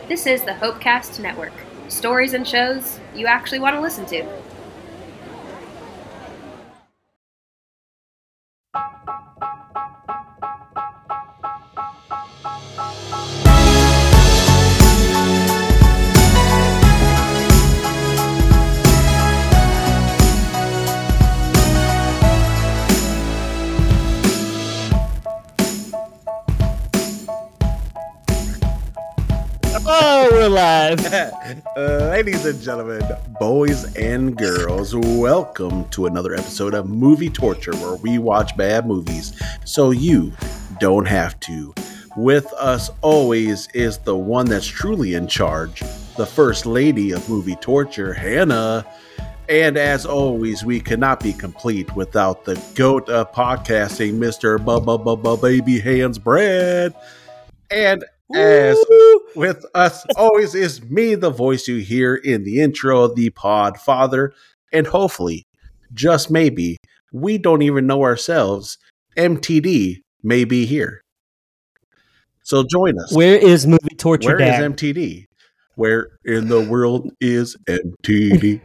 This is the Hopecast Network. Stories and shows you actually want to listen to. Oh, we're live. Ladies and gentlemen, boys and girls, welcome to another episode of Movie Torture, where we watch bad movies so you don't have to. With us always is the one that's truly in charge, the first lady of Movie Torture, Hannah. And as always, we cannot be complete without the GOAT of podcasting, Mr. Baby Hands Brad. And as with us always is me, the voice you hear in the intro, the pod father, and hopefully, just maybe, we don't even know ourselves, MTD may be here. So join us. Where is Movie Torture Where Dad? is MTD? Where in the world is MTD?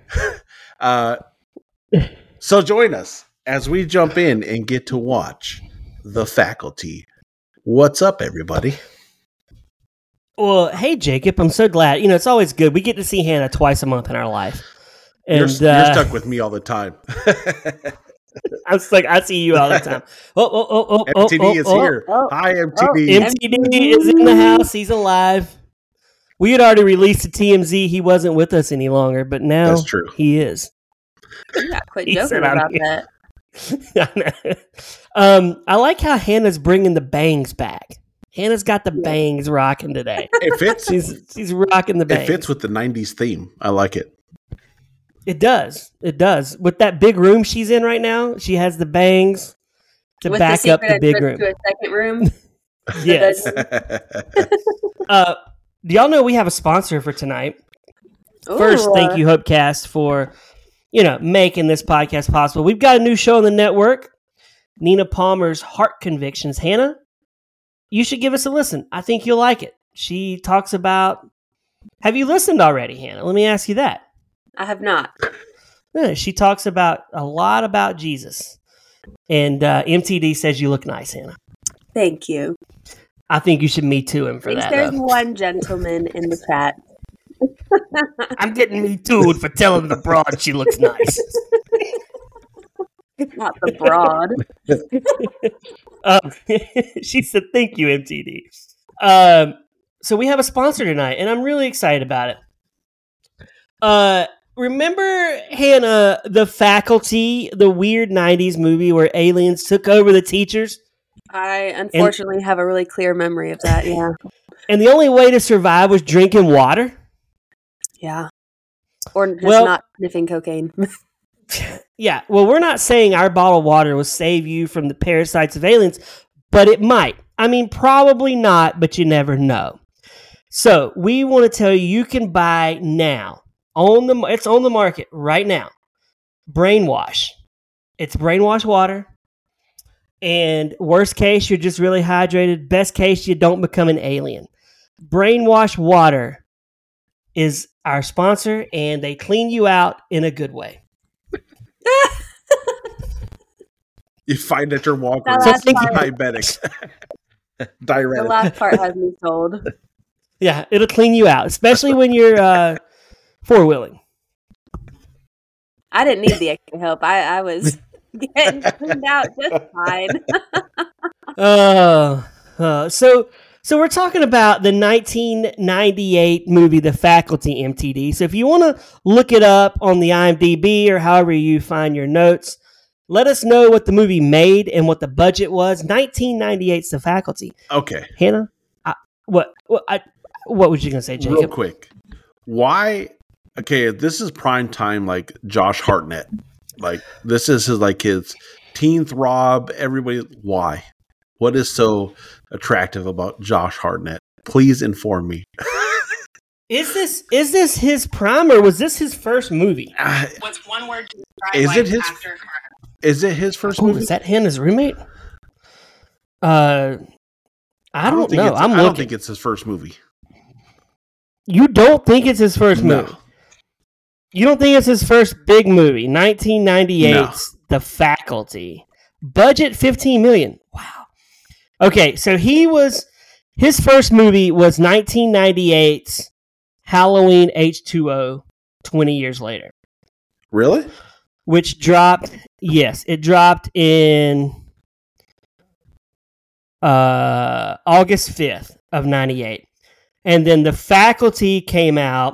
So join us as we jump in and get to watch The Faculty. What's up, everybody? Well, hey, Jacob, I'm so glad. You know, it's always good. We get to see Hannah twice a month in our life. And You're stuck with me all the time. I'm just like, I see you all the time. MTD is here. Hi, MTD. MTD is in the house. He's alive. We had already released a TMZ. He wasn't with us any longer, but now That's true. He is. Yeah, quit He joking said I'm about here. that. I like how Hannah's bringing the bangs back. Hannah's got the bangs rocking today. It fits. She's rocking the bangs. It fits with the 90s theme. I like it. It does. It does. With that big room she's in right now, she has the bangs to With back the up the big room. To a second room. Yes. Do y'all know we have a sponsor for tonight? First, thank you, Hopecast, for making this podcast possible. We've got a new show on the network, Nina Palmer's Heart Convictions. Hannah, you should give us a listen. I think you'll like it. She talks about... Have you listened already, Hannah? Let me ask you that. I have not. Yeah, she talks about a lot about Jesus. And MTD says you look nice, Hannah. Thank you. I think you should Me Too him for that. There's one gentleman in the chat. I'm getting Me Too'd for telling the broad she looks nice. Not the broad. She said, thank you, MTD. So we have a sponsor tonight, and I'm really excited about it. Remember, Hannah, The Faculty, the weird 90s movie where aliens took over the teachers? I unfortunately have a really clear memory of that, yeah. And the only way to survive was drinking water? Yeah. Or just not sniffing cocaine. Yeah, well, we're not saying our bottled water will save you from the parasites of aliens, but it might. I mean, probably not, but you never know. So we want to tell you can buy now. It's on the market right now. Brainwash. It's brainwash water. And worst case, you're just really hydrated. Best case, you don't become an alien. Brainwash water is our sponsor, and they clean you out in a good way. You find that you're walking diabetic. The last part has me sold. Yeah, it'll clean you out, especially when you're four-wheeling. I didn't need the extra help. I was getting cleaned out just fine. So we're talking about the 1998 movie, The Faculty, MTD. So if you want to look it up on the IMDb or however you find your notes, let us know what the movie made and what the budget was. 1998's The Faculty. Okay. Hannah, what was you going to say, Jacob? Real quick. Why? Okay, this is prime time, like Josh Hartnett. Like, this is his teen throb. Everybody, why? What is so attractive about Josh Hartnett? Please inform me. Is this his prime or was this his first movie? What's one word to describe Is it his first movie? Is that Hannah's roommate? I don't know. I don't think it's his first movie. You don't think it's his first movie? No. You don't think it's his first big movie? 1998's The Faculty. Budget $15 million. Wow. Okay, so his first movie was 1998's Halloween H2O 20 years later. Really? Which dropped, yes, it dropped in August 5th of 98. And then The Faculty came out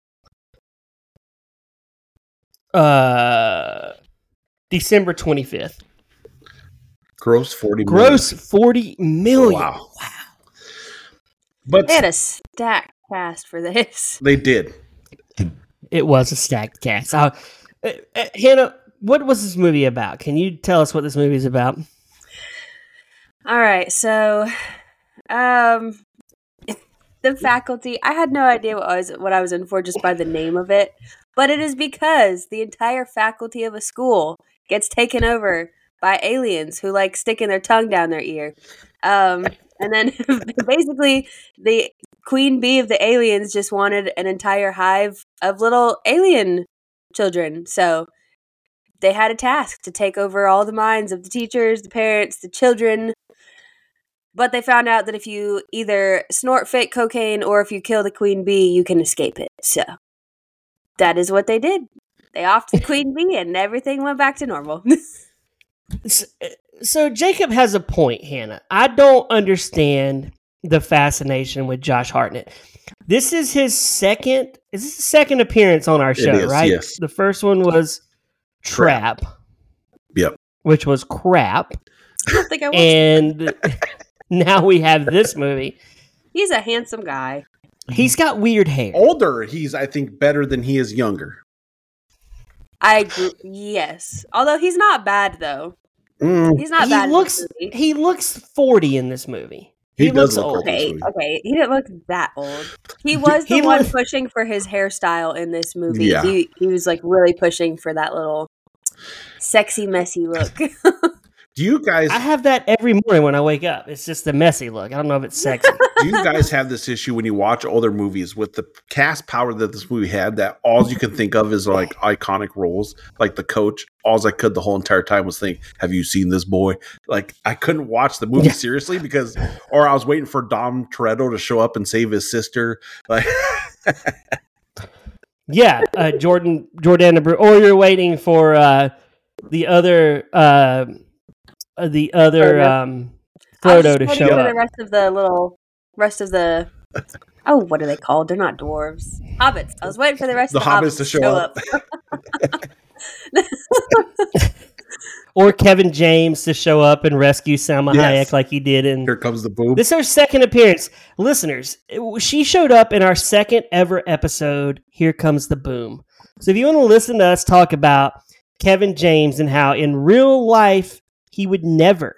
December 25th. Gross $40 million. Gross $40 million. Wow. But They had a stacked cast for this. they did. It was a stacked cast. Hannah, what was this movie about? Can you tell us what this movie is about? All right, so The Faculty, I had no idea what I was in for just by the name of it, but it is because the entire faculty of a school gets taken over by aliens who like sticking their tongue down their ear. And then basically the queen bee of the aliens just wanted an entire hive of little alien children. So they had a task to take over all the minds of the teachers, the parents, the children. But they found out that if you either snort fake cocaine or if you kill the queen bee, you can escape it. So that is what they did. They offed the queen bee and everything went back to normal. So Jacob has a point, Hannah. I don't understand the fascination with Josh Hartnett. This is his second appearance on our show, It is, right? yes. The first one was Trap. Yep. Which was crap. I don't think I watched And now we have this movie. He's a handsome guy. He's got weird hair. Older, he's, I think, better than he is younger. I agree. Yes. Although he's not bad, though. He's not bad. He looks 40 in this movie. He looks does look old. old. Okay. He didn't look that old. He was the one pushing for his hairstyle in this movie. Yeah. He was like really pushing for that little sexy, messy look. Do you guys I have that every morning when I wake up. It's just a messy look. I don't know if it's sexy. do you guys have this issue when you watch older movies with the cast power that this movie had, that all you can think of is like iconic roles, like the coach? All I could the whole entire time was think, have you seen this boy? Like I couldn't watch the movie seriously or I was waiting for Dom Toretto to show up and save his sister. Like Yeah, Jordana Brewster, or you're waiting for the other Frodo to show for up. the rest of the what are they called? They're not dwarves. Hobbits. I was waiting for the rest of the hobbits to show up. Or Kevin James to show up and rescue Salma Hayek like he did in Here Comes the Boom. This is her second appearance. Listeners, she showed up in our second ever episode, Here Comes the Boom. So if you want to listen to us talk about Kevin James and how in real life he would never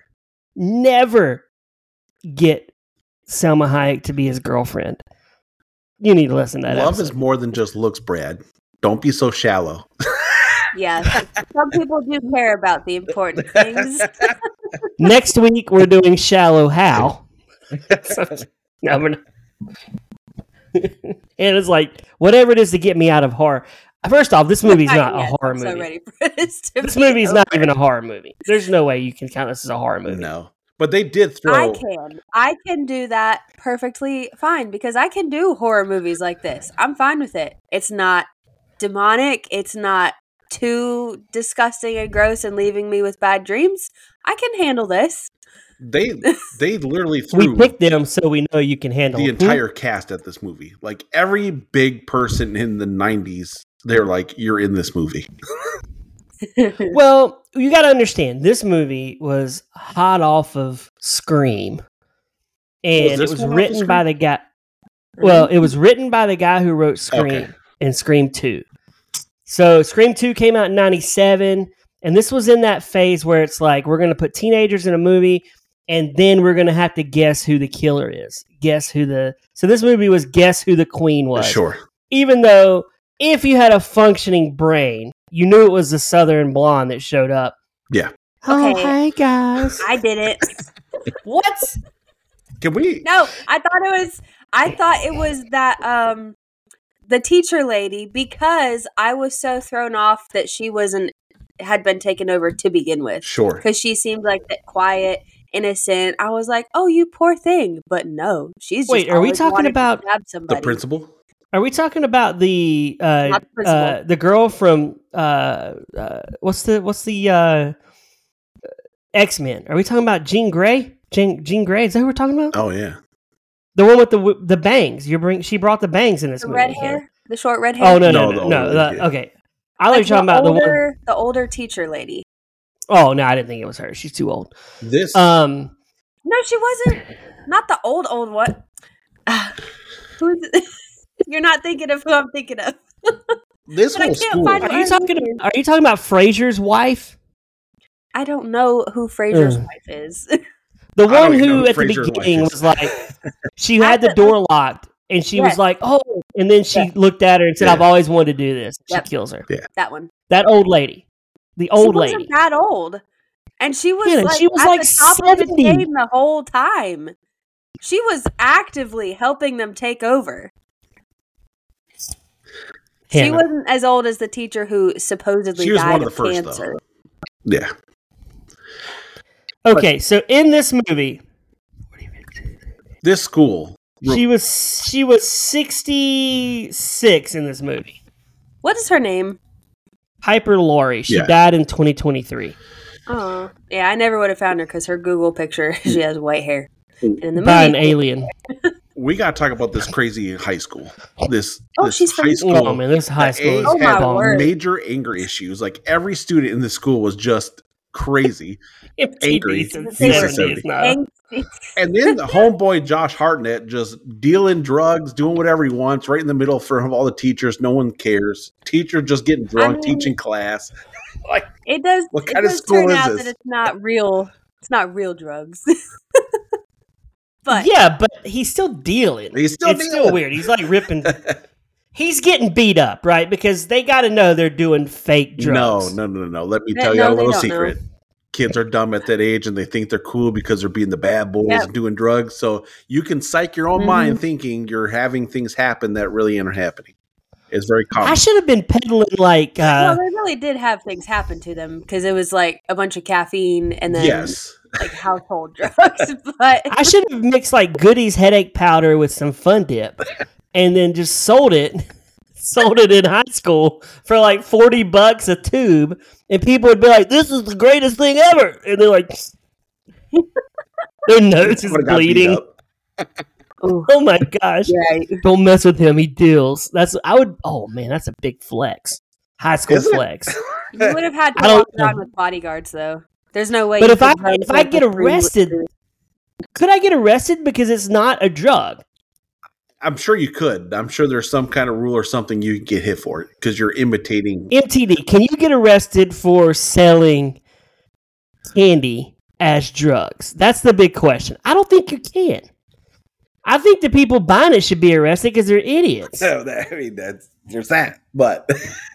get Salma Hayek to be his girlfriend, you need to listen to that Love episode. is more than just looks, Brad. Don't be so shallow. Yeah, some people do care about the important things. Next week, we're doing Shallow Hal. No, we're not. And it's like, whatever it is to get me out of horror. First off, this movie's not a horror I'm movie. so ready for this Movie's not even a horror movie. There's no way you can count this as a horror movie. No. But they did throw... I can do that perfectly fine because I can do horror movies like this. I'm fine with it. It's not demonic. It's not too disgusting and gross and leaving me with bad dreams. I can handle this. They literally threw... We picked them so we know you can handle the entire cast at this movie. Like every big person in the 90s, they're like, you're in this movie. Well, you got to understand, this movie was hot off of Scream. And it was written by the guy... Well, it was written by the guy who wrote Scream and Scream 2. So Scream 2 came out in 97, and this was in that phase where it's like, we're going to put teenagers in a movie, and then we're going to have to guess who the killer is. So this movie was Guess Who the Queen Was. Sure. Even though, if you had a functioning brain, you knew it was the Southern blonde that showed up. Yeah. Oh, Okay. hey, guys. I did it. What? Can we... No, I thought it was that the teacher lady, because I was so thrown off that she had been taken over to begin with. Sure. Because she seemed like that quiet, innocent. I was like, oh, you poor thing. But no, she's just Wait, are we always talking wanted to about stab somebody. The principal? Are we talking about the Not the principal. the girl from what's the X-Men? Are we talking about Jean Grey? Jean Grey? Is that who we're talking about? Oh yeah. The one with the bangs. She brought the bangs in this The movie. red hair? The short red hair? Oh no. No, the older lady. Okay. I was talking about the older teacher lady. Oh no, I didn't think it was her. She's too old. This No, she wasn't. Not the old one. Who's You're not thinking of who I'm thinking of. this But I whole can't school. find Are you talking about Frasier's wife? I don't know who Frasier's wife is. The I don't one even know who who at the Frasier's beginning wife is. was like, she had the door locked, and she was Yes. like, "Oh," and then she looked at her and said, Yeah. "I've always wanted to do this." She Yep. kills her. That one. That old lady, the old she lady. wasn't that old. And she was Yeah, like, she was at like the top of the 70. game the whole time. She was actively helping them take over. She Hannah. wasn't as old as the teacher who supposedly She was died one of the of first, cancer. though. Yeah. Okay, so in this movie, This school. she was 66 in this movie. What is her name? Piper Laurie. She Yeah. died in 2023 Oh, yeah, I never would have found her because her Google picture, she has white hair. And in the by an movie, alien. We got to talk about this crazy high school. This she's from- high school. Oh man, this high the school A's is Oh, my had word. major anger issues. Like every student in the school was just crazy. Angry. MTV's in He's the a 70s now. Angsty. And then the homeboy Josh Hartnett just dealing drugs, doing whatever he wants, right in the middle for all the teachers. No one cares. Teacher just getting drunk, mean- teaching class. Like It does. What it kind of does school turn is out this? that it's not real. It's not real drugs. But Yeah, but he's still dealing. He's still it's dealing. still weird. He's like ripping. He's getting beat up, right? Because they got to know they're doing fake drugs. No. Let me No, tell you a they little don't secret. Kids are dumb at that age and they think they're cool because they're being the bad boys Yep. and doing drugs. So you can psych your own Mhm. mind thinking you're having things happen that really aren't happening. It's very common. I should have been peddling like. well, they really did have things happen to them because it was like a bunch of caffeine and then Yes. like household drugs. But I should have mixed like Goody's headache powder with some Fun Dip, and then just sold it. Sold it in high school for like $40 a tube, and people would be like, "This is the greatest thing ever," and they're like, their nose is Would've got beat bleeding. up. Oh my gosh! right. Don't mess with him. He deals. I would. Oh man, that's a big flex. High school Isn't it? flex. You would have had I to don't walk around know. with bodyguards though. There's no way. But you if I could run if I like get a free- arrested, could I get arrested because it's not a drug? I'm sure you could. I'm sure there's some kind of rule or something you can get hit for it because you're imitating. MTD, can you get arrested for selling candy as drugs? That's the big question. I don't think you can. I think the people buying it should be arrested because they're idiots. So there's that. But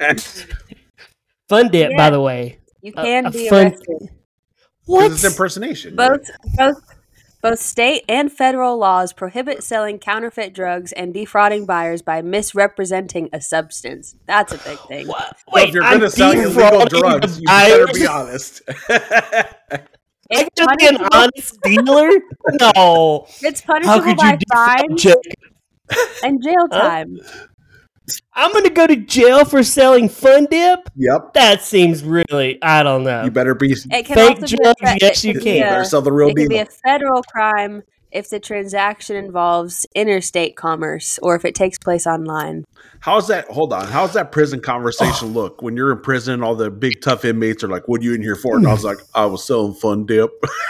Fun Dip, Yeah. by the way. You can a be fun- arrested. What? it's impersonation. Both state and federal laws prohibit selling counterfeit drugs and defrauding buyers by misrepresenting a substance. That's a big thing. What? So if you're going to sell illegal drugs, you better be honest. I gotta be an honest dealer? No. It's How punishable could by you defraud fines Jack? and jail time. I'm gonna go to jail for selling Fun Dip? Yep. That seems really, I don't know. You better be. It can Fake also drugs, be a yes, you it can. You better sell the real It can be deal. a federal crime if the transaction involves interstate commerce or if it takes place online. How's that? Hold on. How's that prison conversation look when you're in prison? All the big tough inmates are like, "What are you in here for?" And I was like, "I was selling Fun Dip."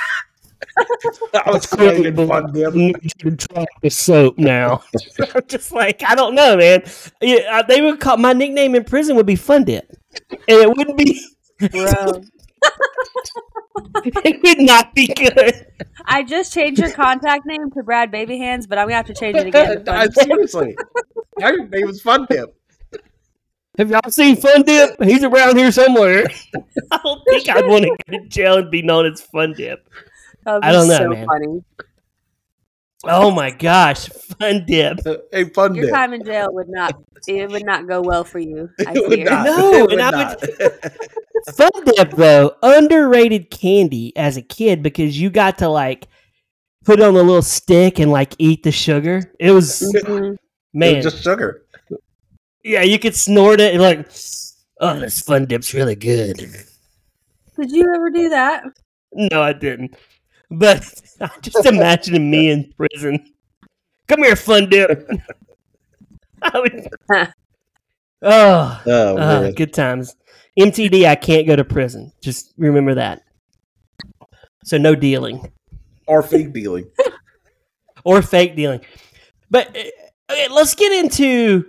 I was selling Fun Dip. need you to try the soap now. I'm just like, I don't know, man. Yeah, they would call my nickname in prison would be Fun Dip, and it wouldn't be. Bro. It would not be good. I just changed your contact name to Brad Baby Hands, but I'm going to have to change it again. to Fun Dip. Seriously, my name was Fun Dip. Have y'all seen Fun Dip? He's around here somewhere. I don't think I'd want to go to jail and be known as Fun Dip. That would I be don't know, so man. funny. Oh my gosh, Fun Dip. A Fun Your Dip. time in jail would not go well for you, I It would fear. not. No, It would and I not. Fun Dip though, underrated candy as a kid because you got to like put it on the little stick and like eat the sugar. It was Mhm. man, It was just sugar. yeah, you could snort it and like, oh, this Fun Dip's really good. Did you ever do that? No, I didn't. But I just imagining me in prison. Come here, Fun Dip. I would, Oh, man. good times. MTD, I can't go to prison. Just remember that. So no dealing Or fake dealing. or fake dealing. But okay, let's get into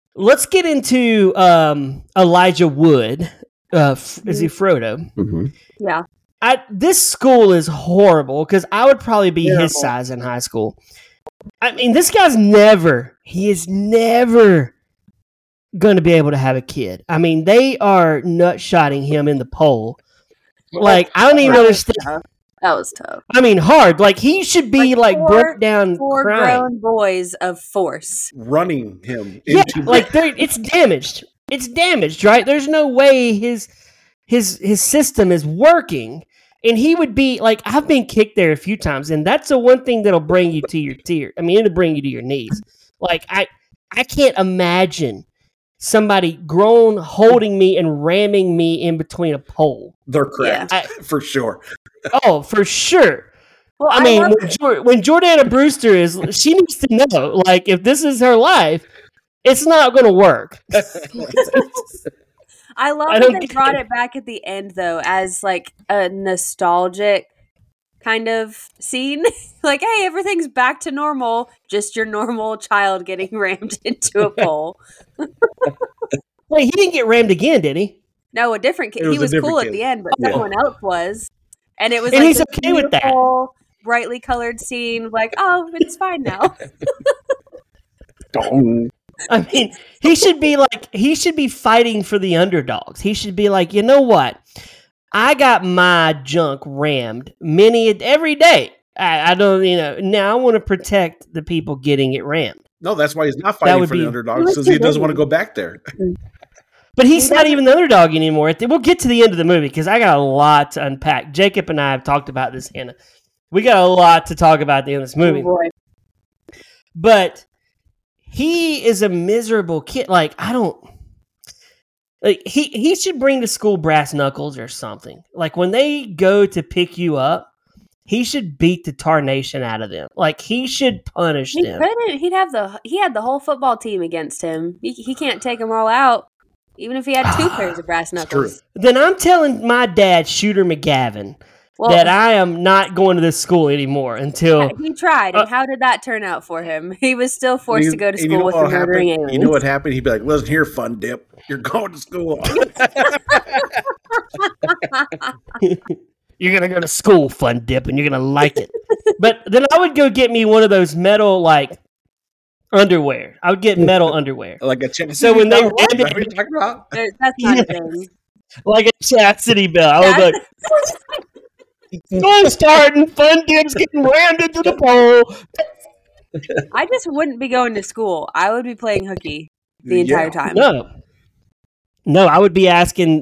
Elijah Wood. Is he Frodo? Mm-hmm. Yeah. This school is horrible because I would probably be Terrible. his size in high school. I mean, this guy's he is never going to be able to have a kid. I mean, they are nut-shotting him in the pole. Like, I don't even understand. That was tough. I mean, hard. Like, he should be, Like, broke down Four crying. grown boys of force. Running him Yeah, into like, it's damaged. It's damaged, right? There's no way his system is working. And he would be, like, I've been kicked there a few times, and that's the one thing that'll bring you to your tear. I mean, it'll bring you to your knees. Like, I can't imagine somebody grown holding me and ramming me in between a pole. They're correct. For sure. Oh, for sure. Well, I mean, when Jordana Brewster she needs to know, like, if this is her life, it's not going to work. I love I that don't they get brought it. it back at the end, though, as like a nostalgic kind of scene. Like, hey, everything's back to normal. Just your normal child getting rammed into a pole. Wait, he didn't get rammed again, did he? No, a different kid. It was He a was different cool kid. at the end, but Yeah. someone else was. And it was And like he's this okay with that. beautiful, brightly colored scene. Like, oh, it's fine now. I mean, he should be fighting for the underdogs. He should be like, you know what? I got my junk rammed every day. I don't, now I want to protect the people getting it rammed. No, that's why he's not fighting would for be- the underdogs, because he doesn't want to go back there. But he's not even the underdog anymore. We'll get to the end of the movie because I got a lot to unpack. Jacob and I have talked about this, Hannah. We got a lot to talk about at the end of this movie. Oh, boy. But he is a miserable kid. Like, I don't... Like, he should bring to school brass knuckles or something. Like, when they go to pick you up, he should beat the tarnation out of them. Like, he should punish He them. couldn't. He had the whole football team against him. He can't take them all out, even if he had two pairs of brass knuckles. Then I'm telling my dad, Shooter McGavin, Well, that I am not going to this school anymore until... he tried, and how did that turn out for him? He was still forced to go to And you school know with what the murdering happened? aliens. You know what happened? He'd be like, listen here, Fun Dip. You're going to school. You're going to go to school, Fun Dip, and you're going to like it. But then I would go get me one of those metal, like, underwear. I would get metal underwear. Like a chastity So when they belt? rammed Is that it- what you're talking about? That's not a thing. Like a chastity belt. I was like, "Don't start and Fun Dip's getting rammed into the pole." I just wouldn't be going to school. I would be playing hooky the entire time. No, I would be asking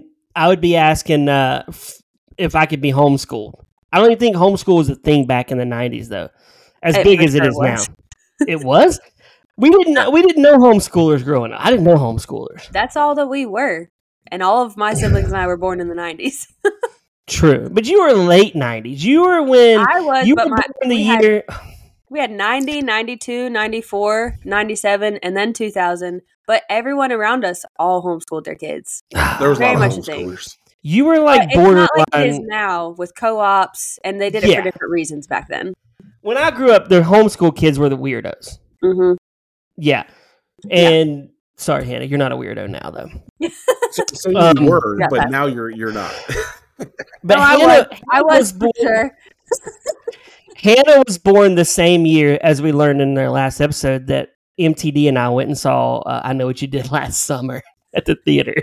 if I could be homeschooled. I don't even think homeschool was a thing back in the 90s, though. As big for as it sure is was. now. It was? We didn't know homeschoolers growing up. I didn't know homeschoolers. That's all that we were. And all of my siblings and I were born in the 90s. True. But you were late 90s. You were when I was, you but were born in the we had- year... We had 90, 92, 94, 97, and then 2000. But everyone around us all homeschooled their kids. There was a Very lot of much a thing. homeschoolers. You were But like it's borderline... not like it is now with co-ops, and they did it Yeah. for different reasons back then. When I grew up, the homeschool kids were the weirdos. Mm-hmm. Yeah. And sorry, Hannah, you're not a weirdo now, though. So you were, Yeah. but now you're not. But No, Hannah, I was for born, sure. Hannah was born the same year as we learned in their last episode that MTD and I went and saw I Know What You Did Last Summer at the theater.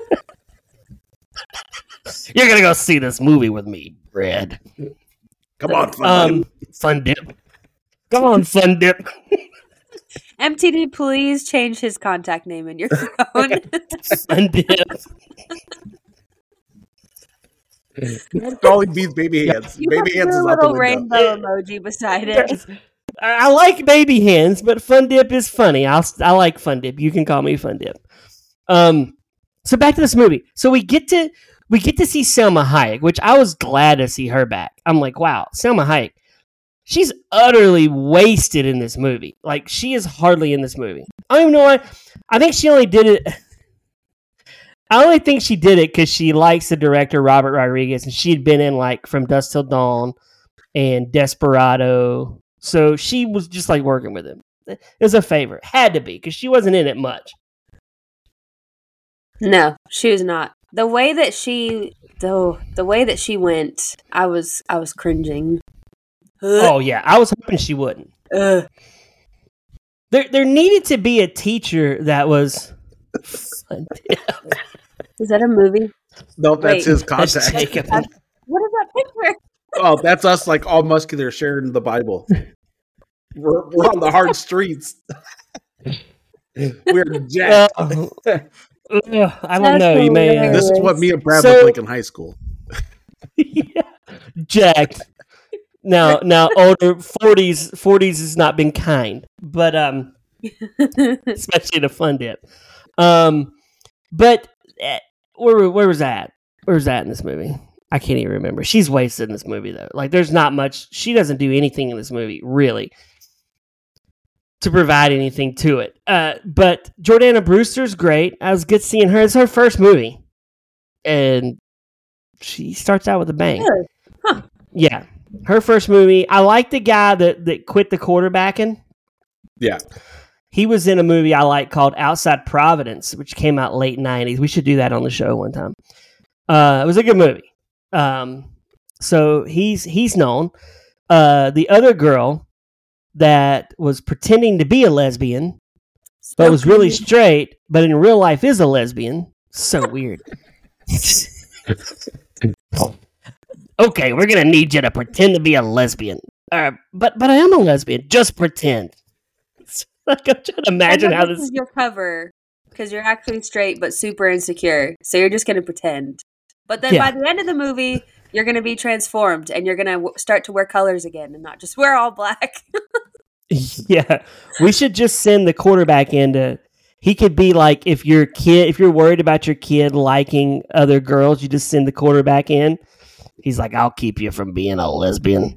You're going to go see this movie with me, Brad. Come on, Fun Dip. Fun Dip. Come on, Fun Dip. MTD, please change his contact name in your phone. Fun Dip. All he beats baby hands. You Baby have hands a is out the little window. rainbow emoji beside it. I like baby hands, but Fun Dip is funny. I like Fun Dip. You can call me Fun Dip. So back to this movie. So we get to see Selma Hayek, which I was glad to see her back. I'm like, wow, Selma Hayek. She's utterly wasted in this movie. Like, she is hardly in this movie. I don't even know why. I think she only did it. I only think she did it because she likes the director Robert Rodriguez, and she'd been in like From Dusk Till Dawn and Desperado. So she was just like working with him. It was a favor. Had to be, because she wasn't in it much. No, she was not. The way that she went, I was cringing. Oh yeah, I was hoping she wouldn't. There needed to be a teacher that was. Is that a movie? No, that's his contact. That's Jacob. What is that picture? Oh, that's us, like all muscular, sharing the Bible. We're on the hard streets. We're jacked. I don't know. You may. This is what me and Brad So- look like in high school. Yeah. Jacked. Now, older 40s has not been kind, but especially the Fun Dip. But where was that? Where was that in this movie? I can't even remember. She's wasted in this movie though. Like, there's not much. She doesn't do anything in this movie really to provide anything to it. But Jordana Brewster's great. I was good seeing her. It's her first movie, and she starts out with a bang. Really? Huh. Yeah, her first movie. I like the guy that quit the quarterbacking. Yeah. He was in a movie I like called Outside Providence, which came out late 90s. We should do that on the show one time. It was a good movie. So he's known. The other girl that was pretending to be a lesbian, but was really straight, but in real life is a lesbian. So weird. Okay, we're gonna need you to pretend to be a lesbian. But I am a lesbian. Just pretend. Like, I'm trying to imagine how this is your cover, because you're actually straight but super insecure. So you're just gonna pretend. But then by the end of the movie, you're gonna be transformed, and you're gonna start to wear colors again, and not just wear all black. Yeah, we should just send the quarterback into. He could be like, if you're worried about your kid liking other girls, you just send the quarterback in. He's like, I'll keep you from being a lesbian.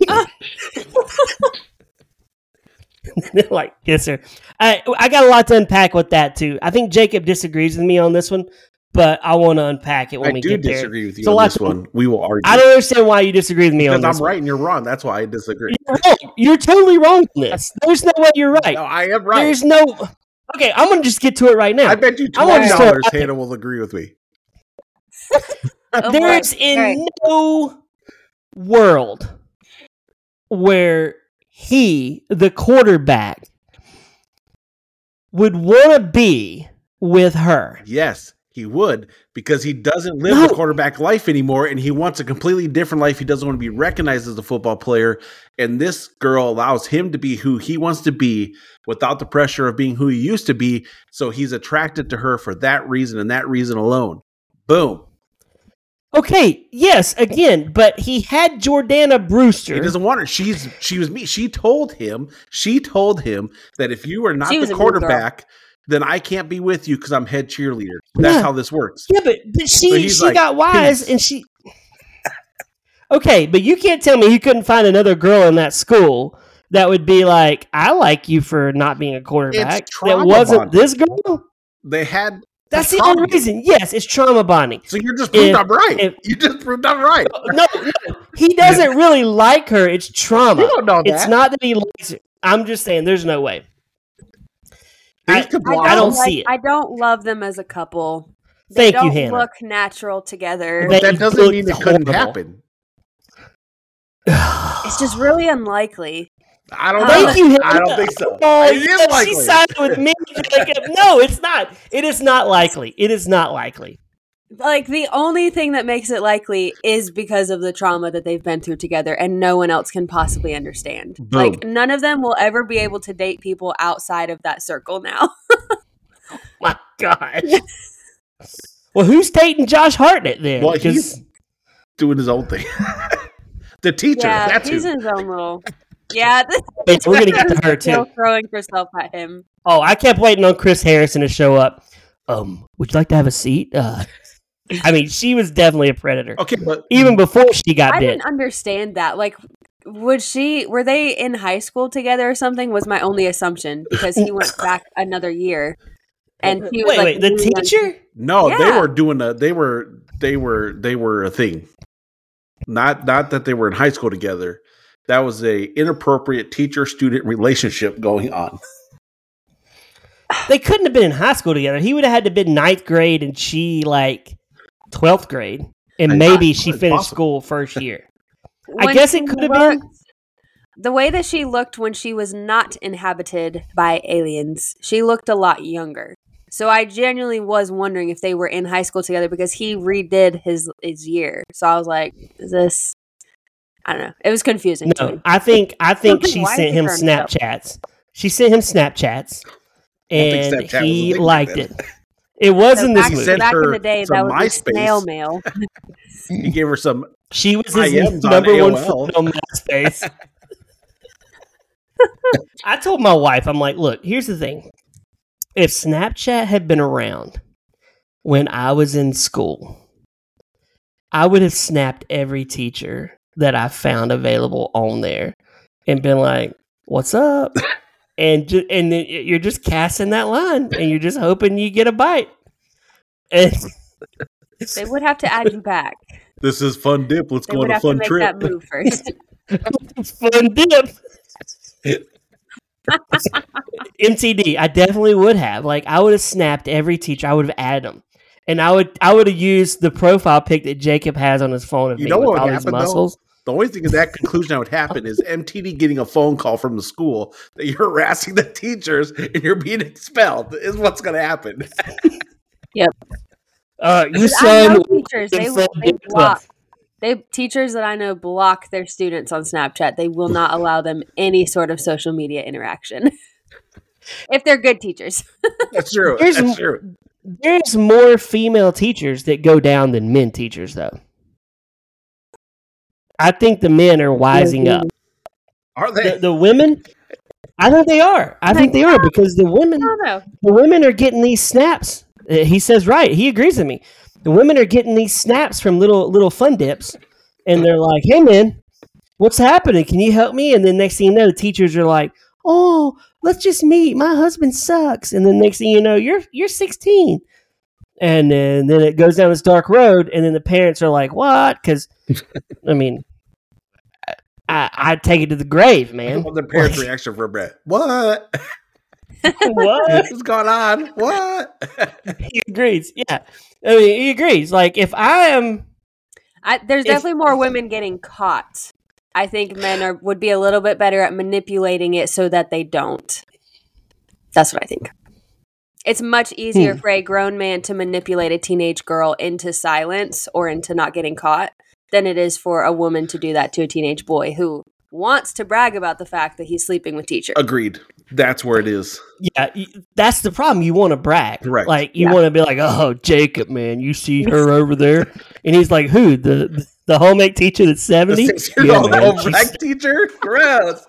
Like, yes, sir. I got a lot to unpack with that too. I think Jacob disagrees with me on this one, but I want to unpack it when we get there. I do disagree with you on this one. We will argue. I don't understand why you disagree with me on this. Because I'm right and you're wrong. That's why I disagree. You're wrong. You're totally wrong on this. There's no way you're right. No, I am right. There's no. Okay, I'm gonna just get to it right now. I bet you $20 Hannah will agree with me. There's no world where he, the quarterback, would want to be with her. Yes, he would, because he doesn't live the quarterback life anymore, and he wants a completely different life. He doesn't want to be recognized as a football player, and this girl allows him to be who he wants to be without the pressure of being who he used to be, so he's attracted to her for that reason and that reason alone. Boom. Okay, yes, again, but he had Jordana Brewster. He doesn't want her. She was me. She told him that if you are not the quarterback, then I can't be with you because I'm head cheerleader. That's how this works. Yeah, but she like, got wise peace. And she. Okay, but you can't tell me you couldn't find another girl in that school that would be like, I like you for not being a quarterback. That wasn't this girl. They had. That's the only reason. Yes, it's trauma bonding. So you just proved I'm right. You just proved I'm right. No. He doesn't really like her. It's trauma. You don't know that. It's not that he likes her. I'm just saying there's no way. I don't see it. I don't love them as a couple. Thank you, Hannah. They don't look natural together. But that doesn't mean it couldn't happen. It's just really unlikely. I don't know. I don't think so. She sided with me. No, it's not. It is not likely. It is not likely. Like, the only thing that makes it likely is because of the trauma that they've been through together, and no one else can possibly understand. Boom. Like, none of them will ever be able to date people outside of that circle now. Oh my gosh. Well, who's dating Josh Hartnett then? Well, he's doing his own thing. The teacher. Yeah, that's he's who. in his own little... Yeah, We're going to get to her, still too. throwing herself at him. Oh, I kept waiting on Chris Harrison to show up. Would you like to have a seat? I mean, she was definitely a predator. Okay, but Even before she got I bit. didn't understand that. Like, were they in high school together or something? Was my only assumption, because he went back another year, and he was Wait, the teacher? no, they Yeah. were doing they were a thing. Not that they were in high school together. That was a inappropriate teacher-student relationship going on. They couldn't have been in high school together. He would have had to have been 9th grade and she, 12th grade. And maybe she finished possible. school first year. When I guess she it could have been. the way that she looked when she was not inhabited by aliens. She looked a lot younger. So I genuinely was wondering if they were in high school together, because he redid his year. So I was like, is this... I don't know. It was confusing to No, me. I think she Why sent is him he turned up? Snapchats. She sent him Snapchats. think And Snapchat he was a thing liked back it. It was in this He movie. sent Back in her the day, some that was MySpace. snail mail. He gave her some. She was his IMs on number one AOL. friend on MySpace. I told my wife, I'm like, look, here's the thing. If Snapchat had been around when I was in school, I would have snapped every teacher that I found available on there and been like, what's up? And then you're just casting that line and you're just hoping you get a bite. And They would have to add you back. This is Fun Dip. Let's They go would on a have to fun make trip. that move first. fun dip. MTD, I definitely would have. I would have snapped every teacher. I would have added them. And I would have used the profile pic that Jacob has on his phone of You me know with what all would these happen, muscles. The only thing in that conclusion that would happen is MTD getting a phone call from the school that you're harassing the teachers and you're being expelled is what's going to happen. Your I know son teachers. They block. Teachers that I know block their students on Snapchat. They will not allow them any sort of social media interaction. If they're good teachers. That's true. There's That's true. There's more female teachers that go down than men teachers, though. I think the men are wising up. Are they? The women, I think they are. I think they are because the I don't know. women are getting these snaps. He says right. He agrees with me. The women are getting these snaps from little fun dips, and they're like, "Hey, man, what's happening? Can you help me?" And then next thing you know, the teachers are like, "Oh, let's just meet. My husband sucks." And then next thing you know, you're 16, and then it goes down this dark road, and then the parents are like, "What?" Because I mean, I take it to the grave, man. The parents' reaction for a minute. What? What? What's going on? What? He agrees. Yeah, I mean, he agrees. If I am. There's definitely more women getting caught. I think men would be a little bit better at manipulating it so that they don't. That's what I think. It's much easier for a grown man to manipulate a teenage girl into silence or into not getting caught than it is for a woman to do that to a teenage boy who wants to brag about the fact that he's sleeping with teachers. Agreed. That's where it is. Yeah, that's the problem. You want to brag. Correct. You want to be like, "Oh, Jacob, man, you see her over there?" And he's like, "Who? The home ec teacher that's 70? The 6-year-old man, home she's- ec teacher? Gross.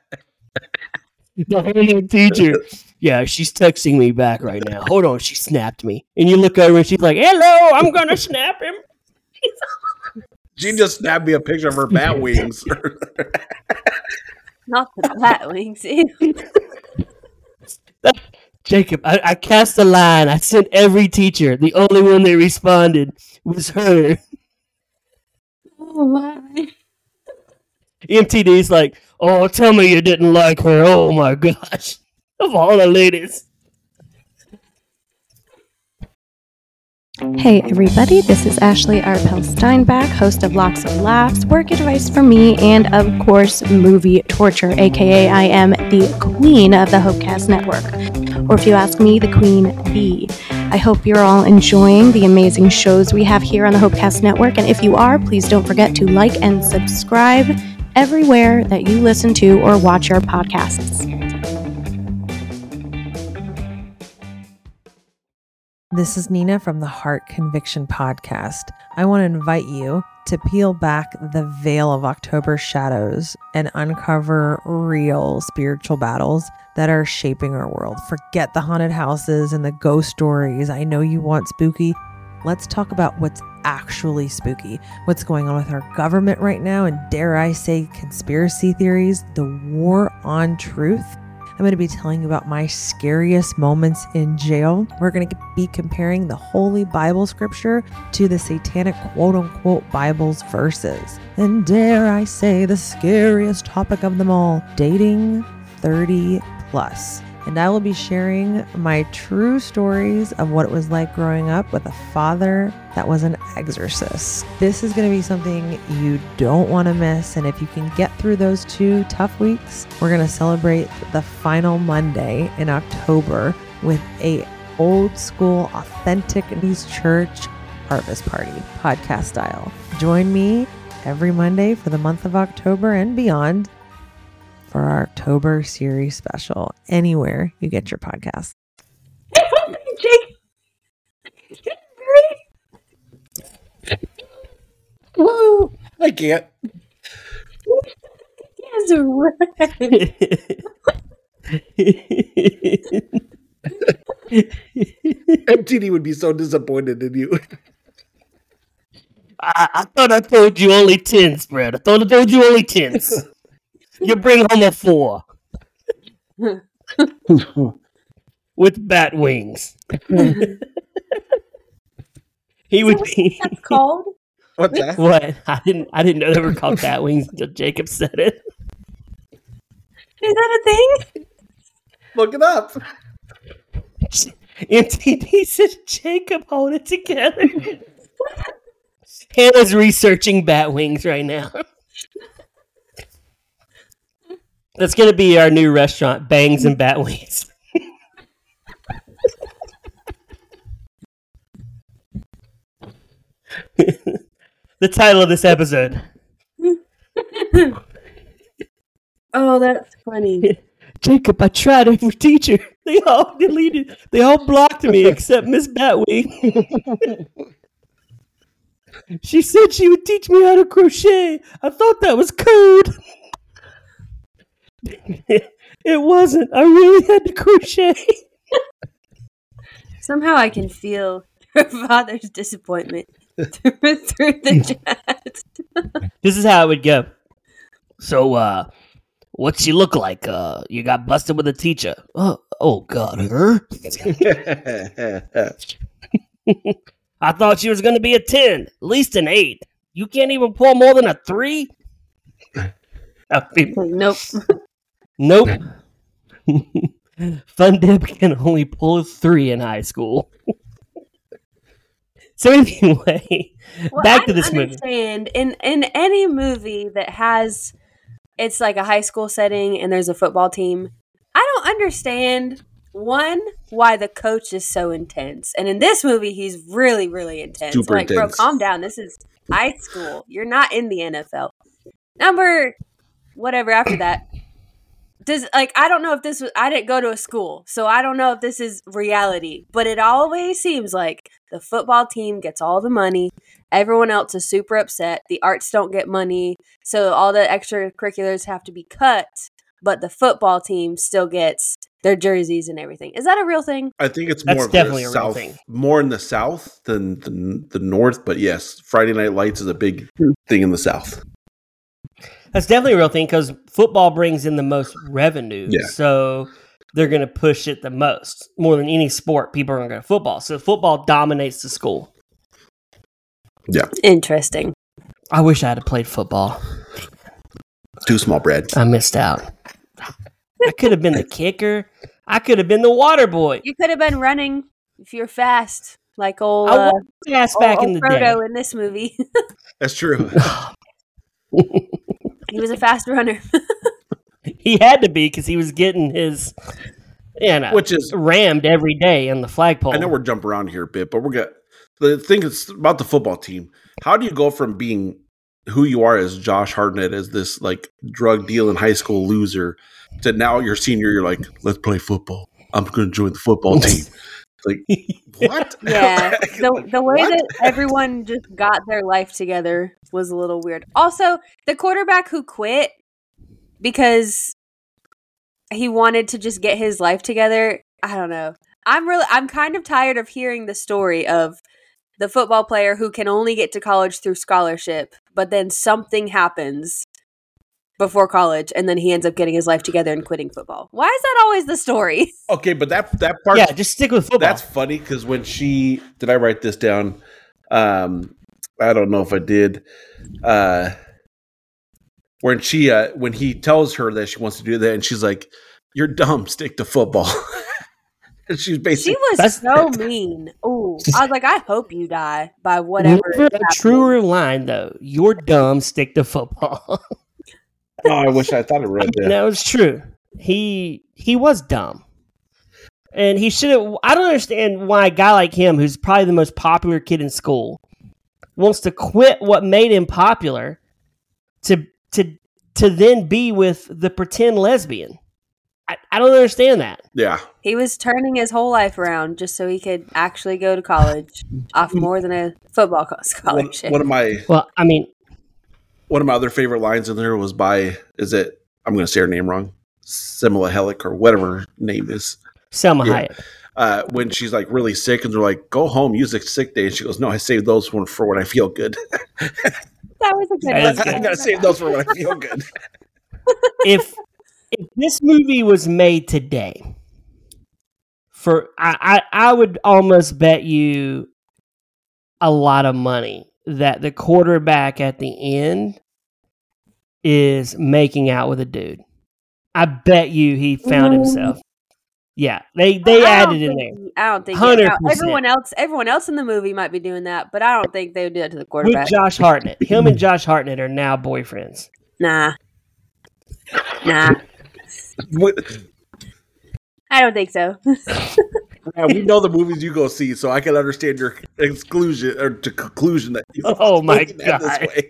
The home ec teacher. Yeah, she's texting me back right now. Hold on, she snapped me. And you look over and she's like, "Hello, I'm going to snap him." She just snapped me a picture of her bat wings. Not the bat wings. Jacob, I cast a line. I sent every teacher. The only one that responded was her. Oh my. MTD's like, "Oh, tell me you didn't like her. Oh my gosh." Of all the ladies. Hey everybody, this is Ashley Arpel Steinbach, host of Locks of Laughs, Work Advice for Me, and of course, Movie Torture, aka I am the queen of the Hopecast Network. or if you ask me, the Queen Bee. I hope you're all enjoying the amazing shows we have here on the Hopecast Network, and if you are, please don't forget to like and subscribe everywhere that you listen to or watch our podcasts. This is Nina from the Heart Conviction Podcast. I want to invite you to peel back the veil of October shadows and uncover real spiritual battles that are shaping our world. Forget the haunted houses and the ghost stories. I know you want spooky. Let's talk about what's actually spooky. What's going on with our government right now, and dare I say conspiracy theories, the war on truth. I'm going to be telling you about my scariest moments in jail. We're going to be comparing the Holy Bible scripture to the satanic quote-unquote Bible's verses. And dare I say the scariest topic of them all, dating 30 plus. And I will be sharing my true stories of what it was like growing up with a father that was an exorcist. This is going to be something you don't want to miss. And if you can get through those 2 tough weeks, we're going to celebrate the final Monday in October with a old school, authentic church harvest party, podcast style. Join me every Monday for the month of October and beyond for our October series special, anywhere you get your podcasts. Jake. Woo! I can't. Yes, right. MTD would be so disappointed in you. I thought I told you only 10, Spread. I thought I told you only 10s. You bring home a 4. With bat wings. He would be. That's called? What's that? What? I didn't know they were called bat wings until Jacob said it. Is that a thing? Look it up. MTD says Jacob, hold it together. Hannah's researching bat wings right now. That's going to be our new restaurant, Bangs and Bat Wings. The title of this episode. Oh, that's funny. Jacob, I tried every teacher. They all deleted. They all blocked me except Miss Batwing. She said she would teach me how to crochet. I thought that was code. It wasn't. I really had to crochet. Somehow I can feel her father's disappointment through the chat. This is how it would go. So, what's she look like? You got busted with a teacher. Oh God, her? I thought she was going to be a 10, at least an 8. You can't even pull more than a 3? Nope. Nope. Fun Deb can only pull a 3 in high school. So anyway, back to this movie. In any movie that has, it's like a high school setting and there's a football team, I don't understand, one, why the coach is so intense. And in this movie, he's really, really intense. Super intense. Bro, calm down. This is high school. You're not in the NFL. Number, whatever after that. I don't know if this was, I didn't go to a school, so I don't know if this is reality, but it always seems like the football team gets all the money. Everyone else is super upset. The arts don't get money, so all the extracurriculars have to be cut, but the football team still gets their jerseys and everything. Is that a real thing? I think it's more That's of definitely the a real south, thing. more in the south than the north, but yes, Friday Night Lights is a big thing in the south. That's definitely a real thing because football brings in the most revenue. Yeah. So they're going to push it the most. More than any sport, people are going to go to football. So football dominates the school. Yeah. Interesting. I wish I had played football. Too small, Brad. I missed out. I could have been the kicker. I could have been the water boy. You could have been running if you're fast, like old, I was fast back in the Frodo day. in this movie. That's true. He was a fast runner. He had to be because he was getting his Yeah, which is rammed every day in the flagpole. I know we're jumping around here a bit, but the thing is about the football team. How do you go from being who you are as Josh Hartnett, as this like drug dealing high school loser, to now you're senior, you're like, let's play football. I'm going to join the football team. Like, what? Yeah. The way that everyone just got their life together was a little weird. Also, the quarterback who quit because he wanted to just get his life together, I don't know. I'm kind of tired of hearing the story of the football player who can only get to college through scholarship, but then something happens before college, and then he ends up getting his life together and quitting football. Why is that always the story? Okay, but that part... Yeah, just stick with football. That's funny, because when she... Did I write this down? I don't know if I did. When he tells her that she wants to do that, and she's like, you're dumb, stick to football. And she's basically... She was so mean. Ooh, I was like, I hope you die by whatever. Never a truer line, though. You're dumb, stick to football. Oh, I wish I thought I read that. That was true. He was dumb. And he should have... I don't understand why a guy like him, who's probably the most popular kid in school, wants to quit what made him popular to then be with the pretend lesbian. I don't understand that. Yeah. He was turning his whole life around just so he could actually go to college off more than a football scholarship. One of my other favorite lines in there was by, I'm going to say her name wrong, Simla Helic or whatever her name is. Selma Hayek. When she's like really sick and they're like, go home, use a sick day. And she goes, no, I saved those for when I feel good. That was a good one. I got to save those for when I feel good. If this movie was made today, I would almost bet you a lot of money that the quarterback at the end is making out with a dude. I bet you he found himself. Yeah, they added in there. I don't think 100%. Everyone else in the movie might be doing that, but I don't think they would do that to the quarterback. With Josh Hartnett. Him and Josh Hartnett are now boyfriends. Nah. I don't think so. Yeah, we know the movies you go see, so I can understand your conclusion that you oh my god this way.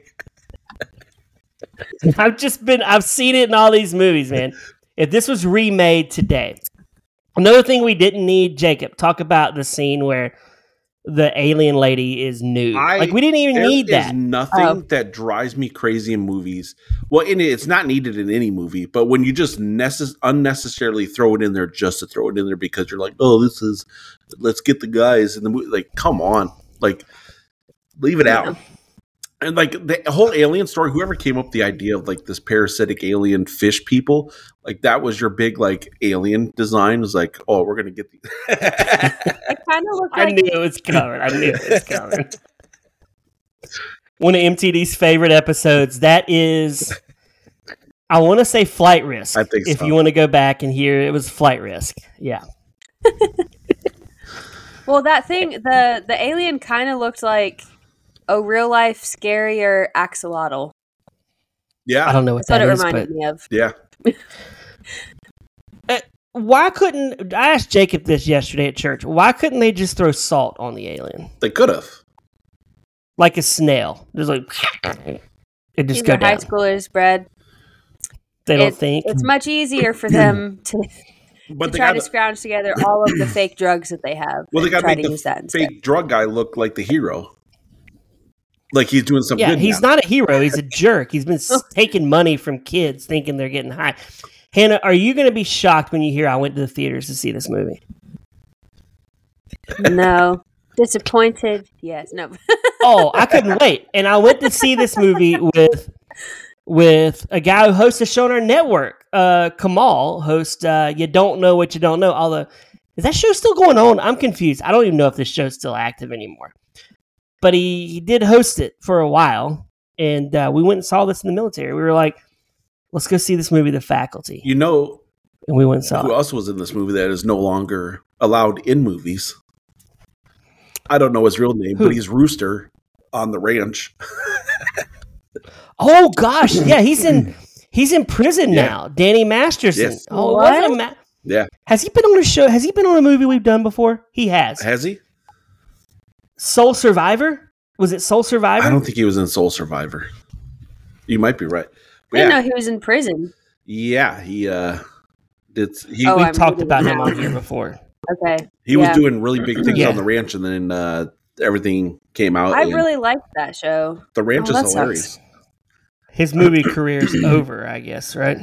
I've seen it in all these movies, man. If this was remade today, another thing we didn't need, Jacob, talk about the scene where the alien lady is nude. We didn't even need that. There's nothing that drives me crazy in movies. Well, it's not needed in any movie, but when you just unnecessarily throw it in there just to throw it in there because you're like, oh, let's get the guys in the movie. Like, come on. Like, leave it out. And like the whole alien story, whoever came up with the idea of like this parasitic alien fish people, like that was your big like alien design. It was like, oh, we're gonna get these. It kind of looked like I knew it was coming. One of MTD's favorite episodes. That is, I want to say Flight Risk. I think so. If you want to go back and hear, it was Flight Risk. Yeah. Well, that thing, the alien kind of looked like a real life scarier axolotl. Yeah, I don't know what That's that what is, it reminded me of. Yeah. Why couldn't I asked Jacob this yesterday at church? Why couldn't they just throw salt on the alien? They could have, like a snail. Just like it just go down. High schoolers, Brad. They don't think it's much easier for them to try to scrounge together all of the fake drugs that they have. Well, they got to make the fake drug guy look like the hero. Like he's doing something good. He's not a hero. He's a jerk. He's been taking money from kids thinking they're getting high. Hannah, are you going to be shocked when you hear I went to the theaters to see this movie? No. Disappointed? Yes. No. Oh, I couldn't wait. And I went to see this movie with a guy who hosts a show on our network. Kamal hosts You Don't Know What You Don't Know. Although, is that show still going on? I'm confused. I don't even know if this show's still active anymore. But he did host it for a while, and we went and saw this in the military. We were like, let's go see this movie, The Faculty. You know, and we went and saw who else was in this movie that is no longer allowed in movies? I don't know his real name, but he's Rooster on the ranch. Oh, gosh. Yeah, he's in prison now. Danny Masterson. Yes. Oh, Yeah. Has he been on a show? Has he been on a movie we've done before? He has. Has he? Soul Survivor? Was it Soul Survivor? I don't think he was in Soul Survivor. You might be right. I didn't know he was in prison. Yeah, he did. We've talked about him on here before. Okay. He was doing really big things Yeah. on the ranch, and then everything came out. I really liked that show. The ranch is hilarious. Sucks. His movie career is over, I guess, right?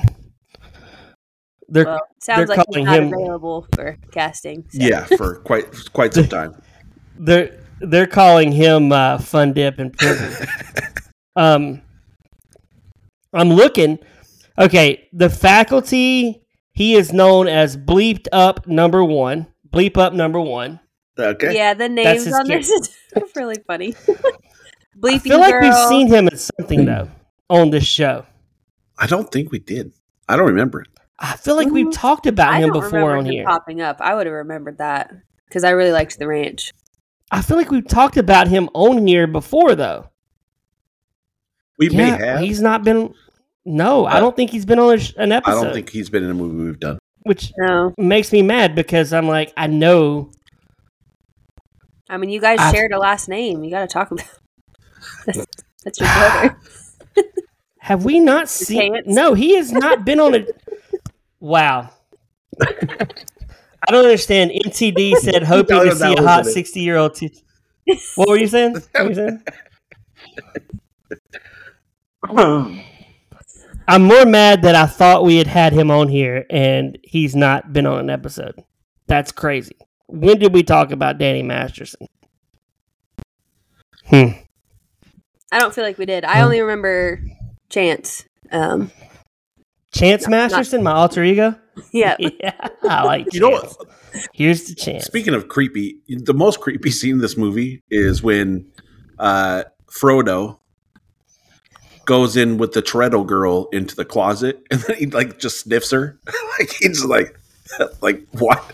Sounds like he's not available for casting. So. Yeah, for quite some time. They're calling him Fun Dip in prison. I'm looking. Okay, The Faculty. He is known as Bleeped Up Number 1. Bleep Up Number 1. Okay. Yeah, the names on this is really funny. Bleeping I feel like Girl. we've seen him in something though on this show. I don't think we did. I don't remember it. I feel like we've talked about him before on here. Popping up, I would have remembered that because I really liked The Ranch. I feel like we've talked about him on here before though. We may have. He's not been. No, I don't think he's been on an episode. I don't think he's been in a movie we've done. Which makes me mad because I'm like, I know. I mean, you guys shared a last name. You got to talk about. That's your brother. Have we not seen? No, he has not been on a. Wow. I don't understand. MTD said hoping to see a hot 60-year-old. What were you saying? I'm more mad that I thought we had him on here and he's not been on an episode. That's crazy. When did we talk about Danny Masterson? I don't feel like we did. I only remember Chance. Chance Masterson, my alter ego? Yeah. Yeah, I like Chance. You know what? Here's the Chance. Speaking of creepy, the most creepy scene in this movie is when Frodo goes in with the Toretto girl into the closet, and then he just sniffs her. He's like what?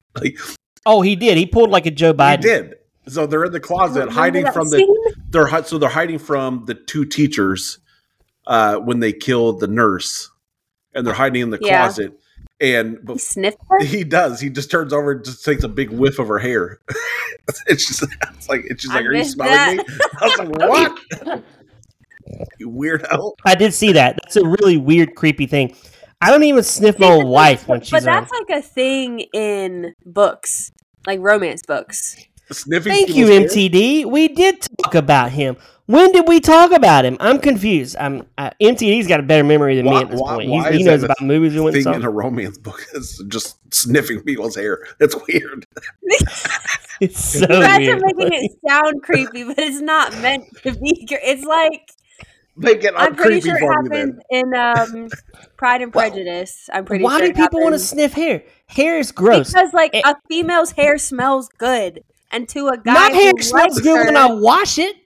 He did. He pulled like a Joe Biden. He did. So they're in the closet hiding from they're hiding from the two teachers when they killed the nurse, and they're hiding in the closet. And he sniffed her? He does. He just turns over and just takes a big whiff of her hair. It's like, are you smelling me? I was like, what? You weirdo. I did see that. That's a really weird, creepy thing. I don't even sniff my own wife when she's But that's like a thing in books, like romance books. Sniffing. Thank you, MTD. We did talk about him. When did we talk about him? I'm confused. MTD's got a better memory than me at this point. He knows about movies we went and saw. In a romance book is just sniffing people's hair. That's weird. It's so you guys weird. are making it sound creepy, but it's not meant to be. It's like I'm pretty sure it happened in Pride and Prejudice. I'm pretty Why sure. do people want to sniff hair? Hair is gross. Because a female's hair smells good, and to a guy, my hair smells good when I wash it.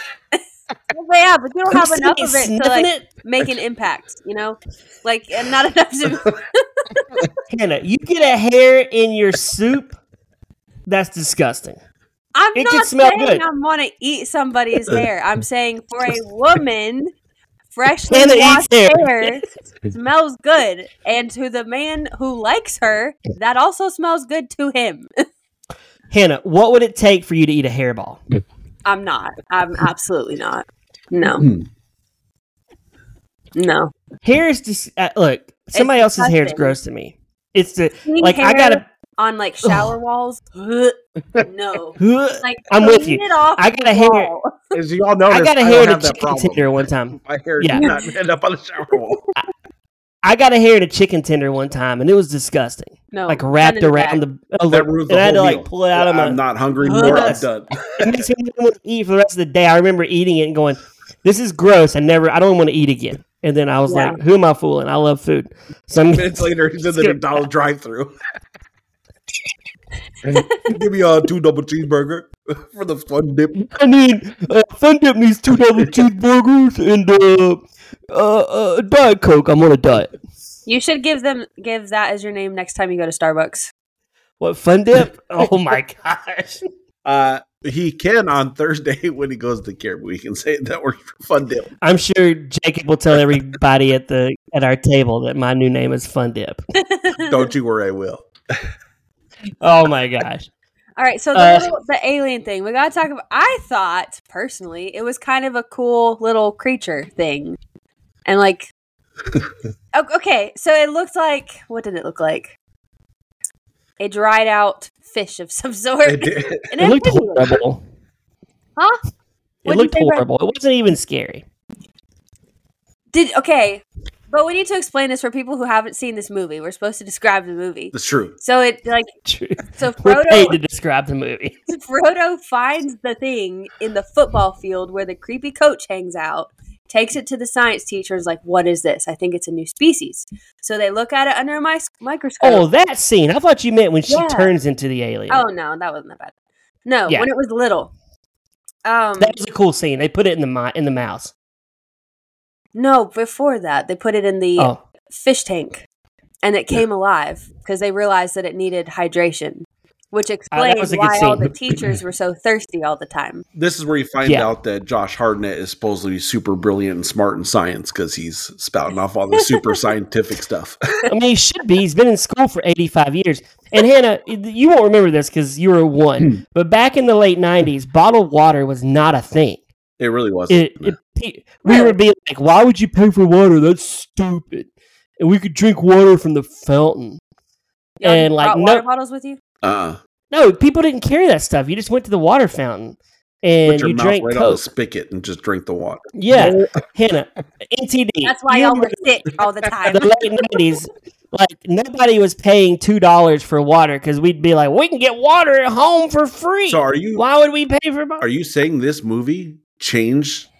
Yeah, but you don't have enough of it to make an impact. Not enough to. Hannah, you get a hair in your soup. That's disgusting. I'm it not can smell saying good. I want to eat somebody's hair. I'm saying for a woman, freshly Hannah washed eats hair smells good, and to the man who likes her, that also smells good to him. Hannah, what would it take for you to eat a hairball? I'm not. I'm absolutely not. No. No. Hair is just look. Somebody else's hair is gross to me. It's the I gotta on shower walls. No. I'm with you. I got a hair. As you all know, I got a hair in a chicken tender one time. My hair did not end up on the shower wall. I got a hair in a chicken tender one time, and it was disgusting. No, wrapped around that ruins the and I had to meal. pull it out of my. I'm not hungry anymore. I'm done. It makes me want to eat for the rest of the day. I remember eating it and going, "This is gross. I don't want to eat again." And then I was like, "Who am I fooling? I love food." Some minutes later, he's in the McDonald's drive-thru. Give me a 2 double cheeseburger for the Fun Dip. I need Fun Dip needs 2 double cheeseburgers and Diet Coke. I'm on a diet. You should give that as your name next time you go to Starbucks. What, Fun Dip? Oh my gosh. He can on Thursday when he goes to Caribou. He can say that we're Fun Dip. I'm sure Jacob will tell everybody at our table that my new name is Fun Dip. Don't you worry, I will. Oh my gosh. All right, so the alien thing, we gotta talk about. I thought personally it was kind of a cool little creature thing, and like, okay, so it looked like, what did it look like? A dried out fish of some sort. It looked horrible. Huh? It looked horrible. It wasn't even scary. Okay, but we need to explain this for people who haven't seen this movie. We're supposed to describe the movie. That's true. So it True. So We're paid to describe the movie. Frodo finds the thing in the football field where the creepy coach hangs out, takes it to the science teacher, and is like, "What is this? I think it's a new species." So they look at it under a microscope. Oh, that scene! I thought you meant when she turns into the alien. Oh no, that wasn't that bad. No, when it was little. That was a cool scene. They put it in the mouse. No, before that, they put it in the fish tank, and it came alive because they realized that it needed hydration, which explains why all the teachers were so thirsty all the time. This is where you find out that Josh Hartnett is supposedly super brilliant and smart in science because he's spouting off all this super scientific stuff. I mean, he should be. He's been in school for 85 years. And Hannah, you won't remember this because you were one, but back in the late 90s, bottled water was not a thing. It really wasn't. We would be like, why would you pay for water? That's stupid. And we could drink water from the fountain. Y'all and like water bottles with you? No, people didn't carry that stuff. You just went to the water fountain and you drank right Coke. On the spigot and just drink the water. Yeah, Hannah, NTD. That's why y'all were sick all the time. The late 90s, like nobody was paying $2 for water because we'd be like, we can get water at home for free. So why would we pay for water? Are you saying this movie changed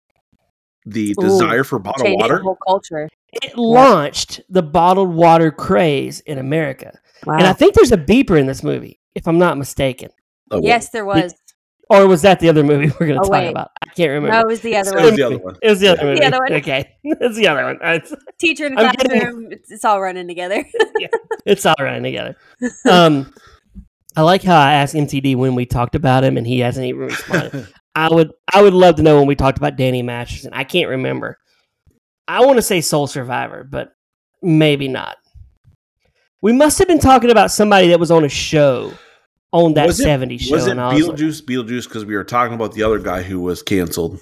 the desire for bottled water? The whole culture. It launched the bottled water craze in America. Wow. And I think there's a beeper in this movie, if I'm not mistaken. Oh, yes, there was. Or was that the other movie we're going to talk about? I can't remember. No, it was the other one. It was the other one. It was the other movie. The other one. Okay. It's the other one. Teacher in the classroom. It's all running together. Yeah, it's all running together. I like how I asked MTD when we talked about him, and he hasn't even responded. I would love to know when we talked about Danny Masterson. I can't remember. I want to say Soul Survivor, but maybe not. We must have been talking about somebody that was on a show, on that 70s show. Was it Beetlejuice? Beetlejuice, because we were talking about the other guy who was canceled.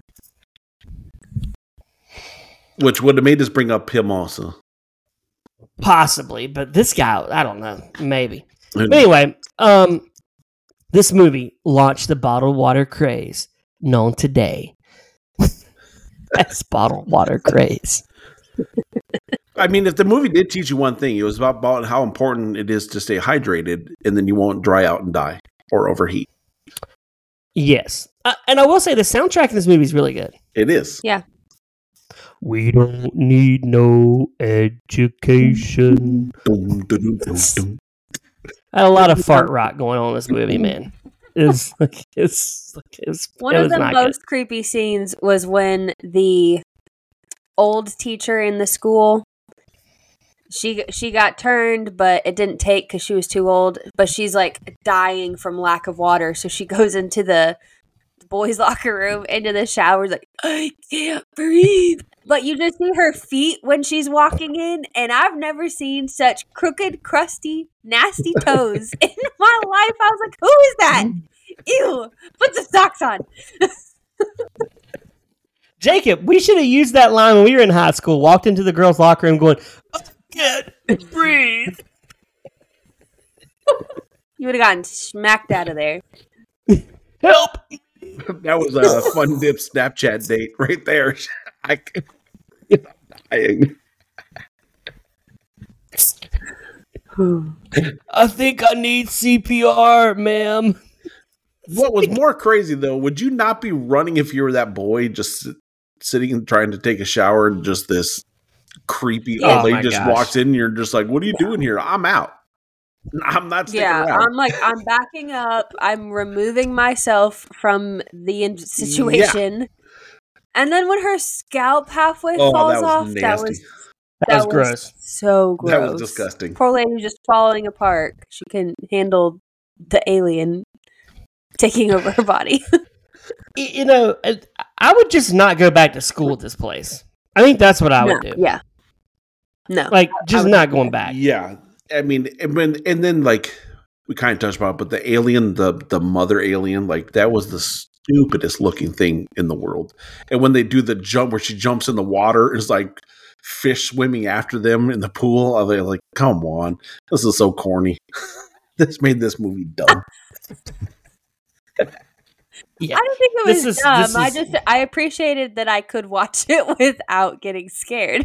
Which would have made us bring up him also. Possibly, but this guy, I don't know. Maybe. But anyway, this movie launched the bottled water craze known today as bottled water craze. I mean, if the movie did teach you one thing, it was about how important it is to stay hydrated, and then you won't dry out and die or overheat. Yes. And I will say the soundtrack in this movie is really good. It is. Yeah. We don't need no education. I had a lot of fart rock going on in this movie, man. It's one of the most creepy scenes was when the old teacher in the school, she got turned, but it didn't take because she was too old. But she's like dying from lack of water, so she goes into the boys' locker room, into the showers, like, I can't breathe. But you just see her feet when she's walking in, and I've never seen such crooked, crusty, nasty toes in my life. I was like, who is that? Ew, put the socks on. Jacob, we should have used that line when we were in high school. Walked into the girls' locker room going, I can't breathe. You would have gotten smacked out of there. Help. That was a Fun Dip Snapchat date right there. I'm dying. I think I need CPR, ma'am. What was more crazy, though, would you not be running if you were that boy just sitting and trying to take a shower and just this creepy old lady just walks in and you're just like, what are you doing here? I'm out. I'm not sticking around. I'm backing up. I'm removing myself from the situation. Yeah. And then when her scalp halfway falls off, nasty. That was gross. So gross. That was disgusting. Poor lady just falling apart. She can handle the alien taking over her body. You know, I would just not go back to school at this place. I think that's what I would do. Yeah. No. Like, just not going back. Yeah. I mean, and then like we kind of touched about it, but the alien, the mother alien, like that was the stupidest looking thing in the world. And when they do the jump where she jumps in the water, and it's like fish swimming after them in the pool. They're like, come on, this is so corny. This made this movie dumb. Yeah. I don't think it was dumb. I appreciated that I could watch it without getting scared.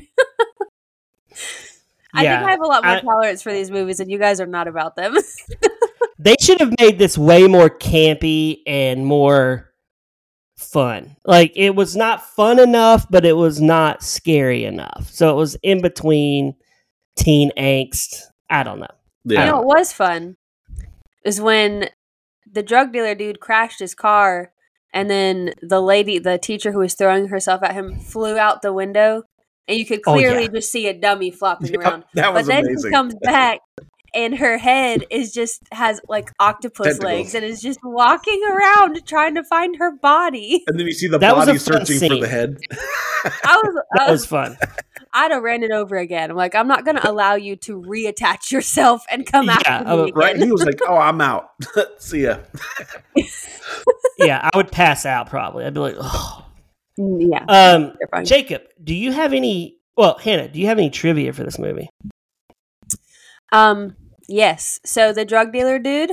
I think I have a lot more tolerance for these movies, and you guys are not about them. They should have made this way more campy and more fun. Like, it was not fun enough, but it was not scary enough. So it was in between teen angst. I don't know. Yeah. You know what was fun is when the drug dealer dude crashed his car, and then the teacher who was throwing herself at him, flew out the window, and you could clearly just see a dummy flopping around. That was amazing. Then she comes back, and her head has like octopus tentacles. Legs, and is just walking around trying to find her body. And then you see the body searching for the head. That was fun. I'd have ran it over again. I'm like, I'm not going to allow you to reattach yourself and come after me again. Right? He was like, oh, I'm out. See ya. Yeah, I would pass out probably. I'd be like, oh. Yeah. Jacob, do you have any... Well, Hannah, do you have any trivia for this movie? Yes. So the drug dealer dude,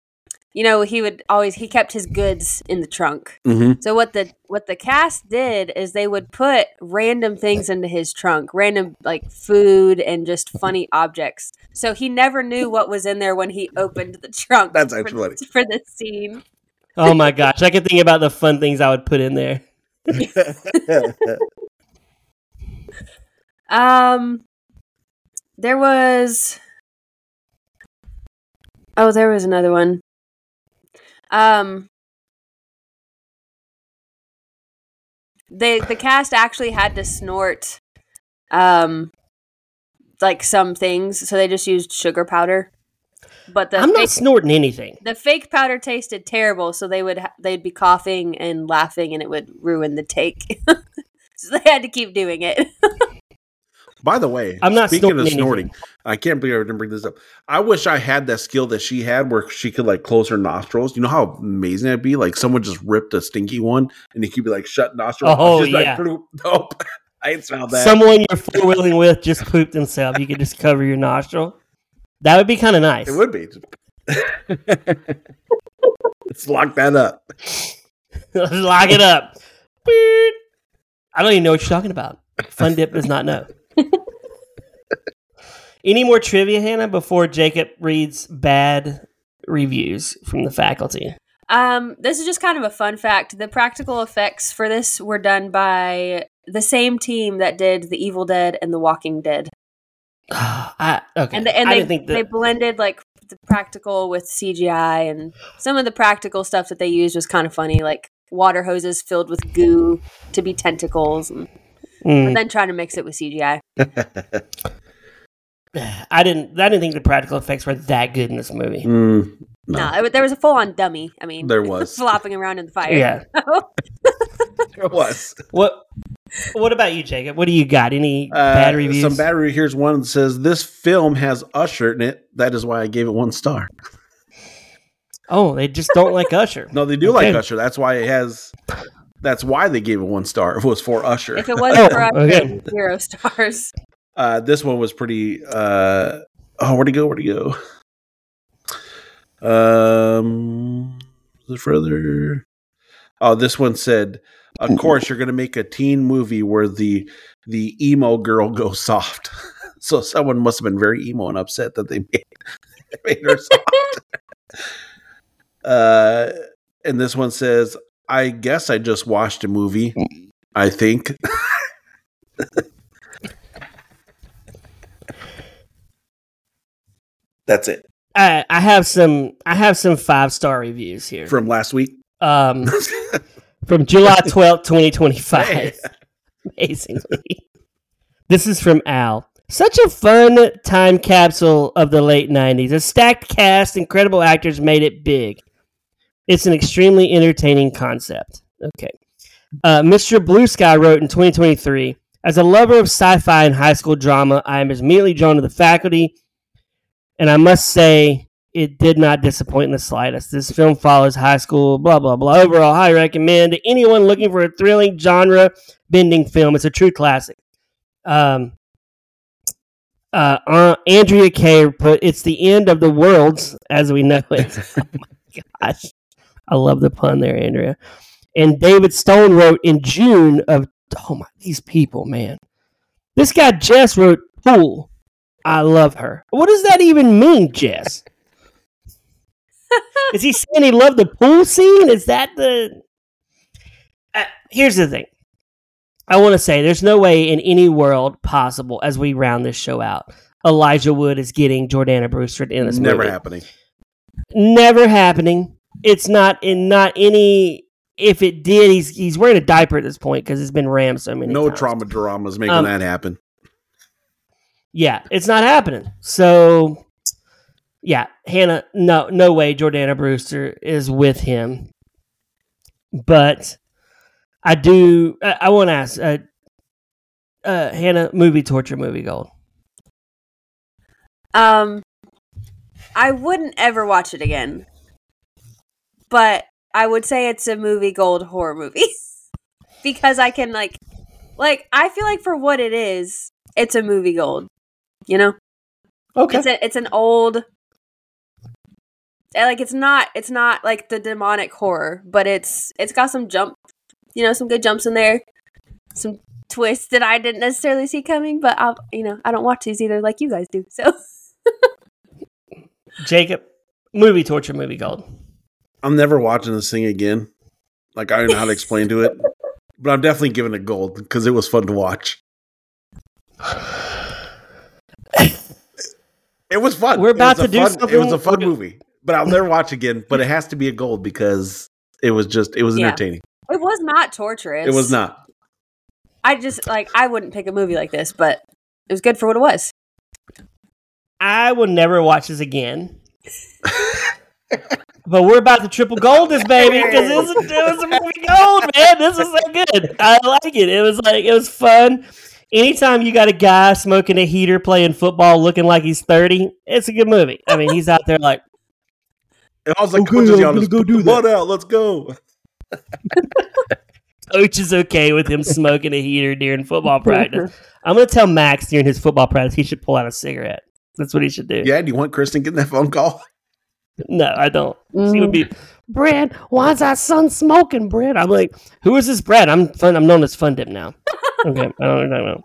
he kept his goods in the trunk. Mm-hmm. So what the cast did is they would put random things into his trunk, random like food and just funny objects. So he never knew what was in there when he opened the trunk. That's actually for the scene. Oh my gosh, I can think about the fun things I would put in there. There was another one. The cast actually had to snort like some things, so they just used sugar powder. But I'm not snorting anything. The fake powder tasted terrible, so they'd be coughing and laughing, and it would ruin the take. So they had to keep doing it. By the way, I'm not speaking of snorting, I can't believe I didn't bring this up. I wish I had that skill that she had where she could like close her nostrils. You know how amazing that'd be? Like someone just ripped a stinky one and you could be like shut nostrils. Oh, just yeah. Like, nope. I ain't smelled that. Someone you're four-wheeling with just pooped themselves. You could just cover your nostril. That would be kind of nice. It would be. Let's lock that up. Let's lock it up. I don't even know what you're talking about. Fun Dip does not know. Any more trivia, Hannah, before Jacob reads bad reviews from the faculty? This is just kind of a fun fact. The practical effects for this were done by the same team that did The Evil Dead and The Walking Dead. Okay. And they blended like the practical with CGI, and some of the practical stuff that they used was kind of funny, like water hoses filled with goo to be tentacles, but then trying to mix it with CGI. I didn't think the practical effects were that good in this movie. No, there was a full-on dummy. I mean, there was flopping around in the fire. Yeah, there was. What about you, Jacob? What do you got? Any bad reviews? Some bad reviews. Here's one that says this film has Usher in it. That is why I gave it 1 star. Oh, they just don't like Usher. No, they do like Usher. That's why it has. That's why they gave it 1 star. It was for Usher. If it wasn't for Usher, 0 stars. This one was pretty. Where'd he go? Further. Oh, this one said, "Of course, you're going to make a teen movie where the emo girl goes soft." So someone must have been very emo and upset that they made her soft. And this one says, "I guess I just watched a movie. I think." That's it. I have some 5-star reviews here from last week. From July 12th, 2025. Hey. Amazingly. This is from Al. Such a fun time capsule of the late 90s. A stacked cast, incredible actors made it big. It's an extremely entertaining concept. Okay. Mr. Blue Sky wrote in 2023, As a lover of sci-fi and high school drama, I am immediately drawn to The Faculty, and I must say it did not disappoint in the slightest. This film follows high school, blah, blah, blah. Overall, I recommend to anyone looking for a thrilling genre-bending film. It's a true classic. Andrea Kay put, it's the end of the worlds as we know it. Oh my gosh. I love the pun there, Andrea. And David Stone wrote in June of, oh my, these people, man. This guy, Jess, wrote Pool. I love her. What does that even mean, Jess? Is he saying he loved the pool scene? Is that the... here's the thing. I want to say there's no way in any world possible, as we round this show out, Elijah Wood is getting Jordana Brewster in this movie. Never happening. Never happening. It's not any... If it did, he's wearing a diaper at this point because it's been rammed so many times. No trauma dramas making that happen. Yeah, it's not happening. So, yeah, Hannah, no way Jordana Brewster is with him. But I want to ask, Hannah, movie torture, movie gold. I wouldn't ever watch it again. But I would say it's a movie gold horror movie. Because I can like I feel like for what it is, it's a movie gold. You know? Okay. It's an old, like it's not like the demonic horror, but it's got some some good jumps in there, some twists that I didn't necessarily see coming, but I don't watch these either like you guys do. So Jacob, movie torture, movie gold. I'm never watching this thing again. Like, I don't know how to explain to it, but I'm definitely giving it gold because it was fun to watch. It was fun. We're about to do something. It was a fun movie, but I'll never watch again. But it has to be a gold because it was entertaining. It was not torturous. It was not. I just I wouldn't pick a movie like this, but it was good for what it was. I will never watch this again. But we're about to triple gold this baby because it was a movie gold, man. This is so good. I like it. It was fun. Anytime you got a guy smoking a heater playing football looking like he's 30, it's a good movie. I mean, he's out there like... And I was like, Coach is go do that. Out, let's go. Coach is okay with him smoking a heater during football practice. I'm going to tell Max during his football practice he should pull out a cigarette. That's what he should do. Yeah, do you want Kristen getting that phone call? No, I don't. She would be, Brad, why is our son smoking, Brad? I'm like, who is this Brad? I'm known as Fun Dip now. Okay, I don't know.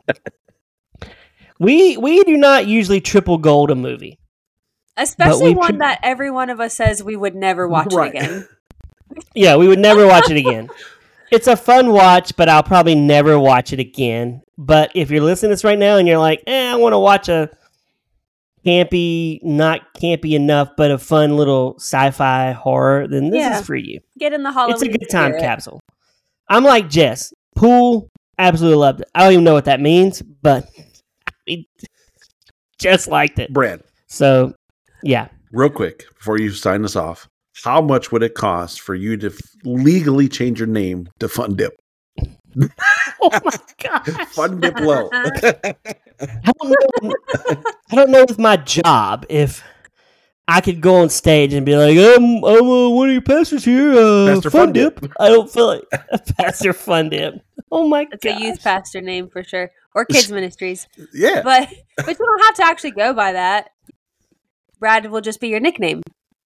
We do not usually triple gold a movie. Especially one that every one of us says we would never watch it again. Yeah, we would never watch it again. It's a fun watch, but I'll probably never watch it again. But if you're listening to this right now and you're like, I want to watch a campy, not campy enough, but a fun little sci-fi horror, then this is for you. Get in the Halloween It's a good time capsule. I'm like Jess. Pool, absolutely loved it. I don't even know what that means, but I just liked it. Brad. So, yeah. Real quick, before you sign us off, how much would it cost for you to legally change your name to Fun Dip? Oh my gosh. Fun Dip Low. I don't know with my job if I could go on stage and be like, I'm one of your pastors here, Pastor Fun Dip. I don't feel like Pastor Fun Dip. Oh my god. It's a youth pastor name for sure. Or kids ministries. Yeah. But you don't have to actually go by that. Brad will just be your nickname.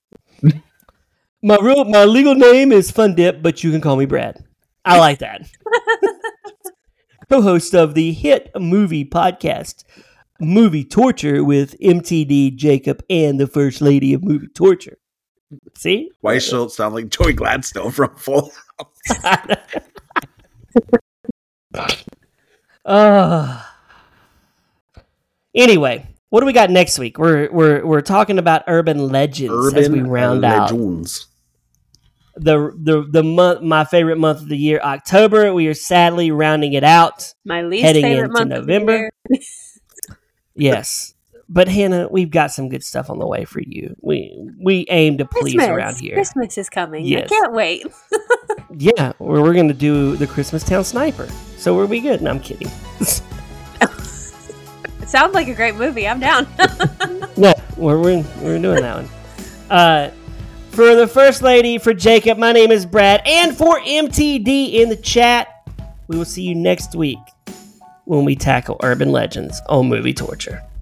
My legal name is Fun Dip, but you can call me Brad. I like that. Co-host of the hit movie podcast, Movie Torture, with MTD, Jacob, and the First Lady of Movie Torture. See? Why should it sound like Joey Gladstone from Full House? Anyway, what do we got next week? We're talking about urban legends as we round out the month, my favorite month of the year, October. We are sadly rounding it out. My least heading favorite into month November. of the year. Yes, but Hannah, we've got some good stuff on the way for you. We aim to please around here. Christmas is coming. Yes. I can't wait. Yeah, we're going to do the Christmas Town Sniper. So we'll be good. No, I'm kidding. It sounds like a great movie. I'm down. No, we're doing that one. For the First Lady, for Jacob, my name is Brad, and for MTD in the chat, we will see you next week when we tackle urban legends on Movie Torture.